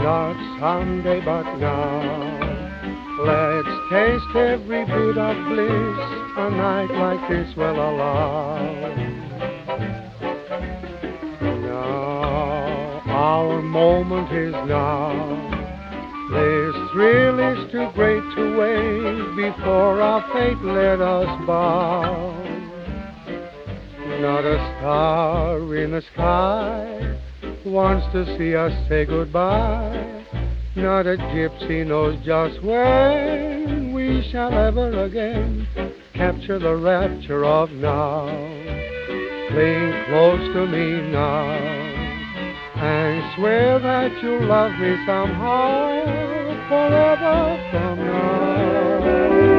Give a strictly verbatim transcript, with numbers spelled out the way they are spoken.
not someday but now. Let's taste every bit of bliss a night like this will allow. Now, our moment is now. This thrill is too great to wait. Before our fate let us bow. Not a star in the sky wants to see us say goodbye. Not a gypsy knows just when we shall ever again capture the rapture of now. Cling close to me now and swear that you'll love me somehow forever from now.